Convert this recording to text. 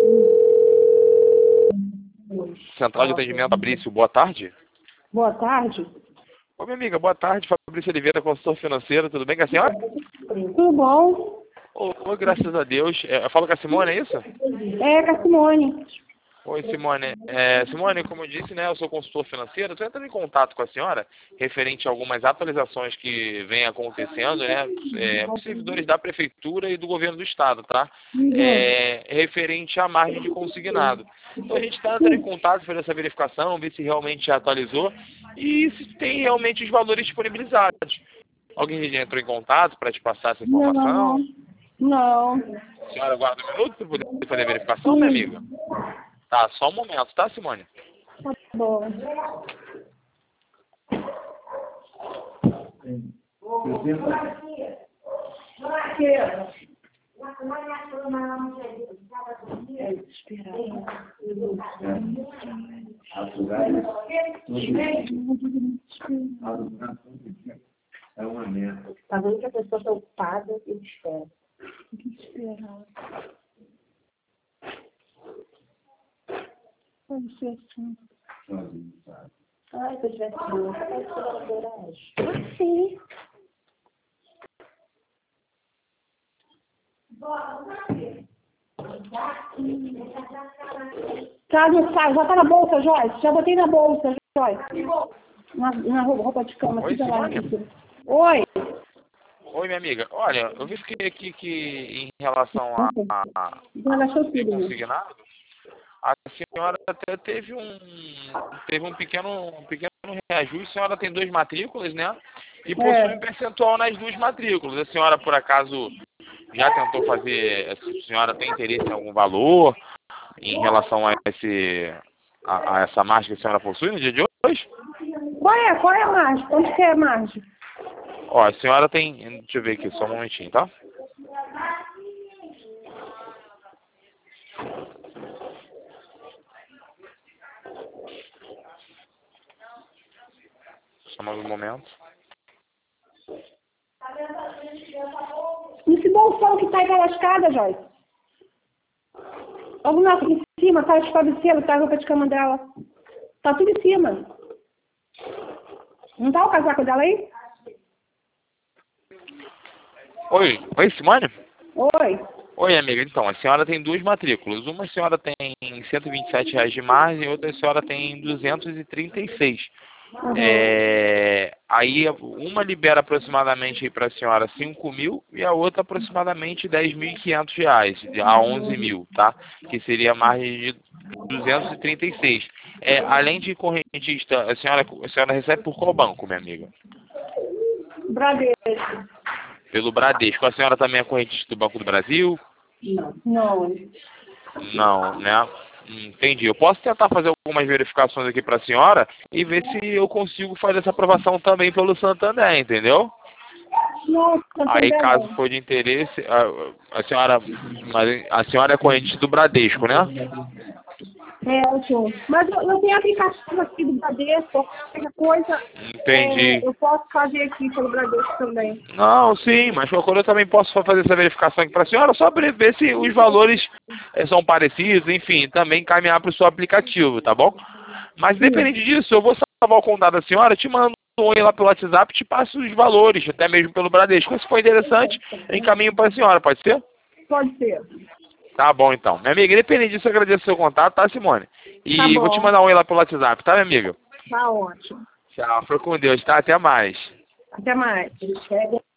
Central de Atendimento Fabrício, boa tarde. Boa tarde. Ô, minha amiga, boa tarde. Fabrício Oliveira, consultor financeiro, tudo bem com a senhora? Tudo bom? Oi, graças a Deus. Eu falo com a Simone, é isso? É, com a Simone. Oi, Simone. Simone, como eu disse, né, eu sou consultor financeiro. Estou entrando em contato com a senhora referente a algumas atualizações que vêm acontecendo, né, com servidores da Prefeitura e do Governo do Estado, tá? Referente à margem de consignado. Então a gente está entrando em contato para essa verificação, ver se realmente já atualizou e se tem realmente os valores disponibilizados. Alguém já entrou em contato para te passar essa informação? Não. A senhora aguarda um minuto para poder fazer a verificação, minha amiga? Tá, só um momento, tá, Simone? Tá bom. É uma merda. Tá vendo que a pessoa está ocupada e espera. Tem que esperar. Pode ser assim. Ai, se eu tivesse boa, pode ser uma coragem. Sim. Tá, já tá na bolsa, Joyce. Já botei na bolsa, Joyce. Na roupa de cama. Oi, Simone. Oi. Oi, minha amiga. Olha, eu verifiquei aqui que em relação a consignado, a senhora até teve um pequeno reajuste. A senhora tem 2 matrículas, né? E possui um percentual nas 2 matrículas. A senhora, por acaso, já tentou fazer... A senhora tem interesse em algum valor em relação a essa margem que a senhora possui no dia de hoje? Qual é a margem? Quanto que é a margem? Ó, a senhora tem... Deixa eu ver aqui, só um momentinho, tá? Só mais um momento. Nesse bolsão que tá aí pela escada, Joyce. Vamos lá, em cima, tá os cabeceiros, tá a roupa de cama dela. Tá tudo em cima. Não tá o casaco dela aí? Oi, Simone? Oi. Oi, amiga. Então, a senhora tem 2 matrículas. Uma a senhora tem R$ 127 de margem e outra a senhora tem 236. Aí uma libera aproximadamente para a senhora 5.000 e a outra aproximadamente R$ 10.500 a 11.000, tá? Que seria a margem de 236. Além de correntista, a senhora recebe por qual banco, minha amiga? Bradesco. Pelo Bradesco. A senhora também é correntista do Banco do Brasil? Não. Não, né? Entendi. Eu posso tentar fazer algumas verificações aqui para a senhora e ver se eu consigo fazer essa aprovação também pelo Santander, entendeu? Não, Aí, caso for de interesse, a senhora é corrente do Bradesco, né? Ótimo. Mas eu tenho aplicativo aqui do Bradesco, qualquer coisa. Entendi. Eu posso fazer aqui pelo Bradesco também. Não, sim, mas qualquer coisa eu também posso fazer essa verificação aqui para a senhora, só para ver se os valores são parecidos, enfim, também encaminhar para o seu aplicativo, tá bom? Mas independente disso, eu vou salvar o contato da senhora, te mando um oi lá pelo WhatsApp, te passo os valores, até mesmo pelo Bradesco. Se for interessante, eu encaminho para a senhora, pode ser? Pode ser. Tá bom, então. Minha amiga, independente disso, eu agradeço o seu contato, tá, Simone? E Tá bom. vou te mandar um oi lá pelo WhatsApp, tá, minha amiga? Tá ótimo. Tchau, foi com Deus, tá? Até mais. Até mais.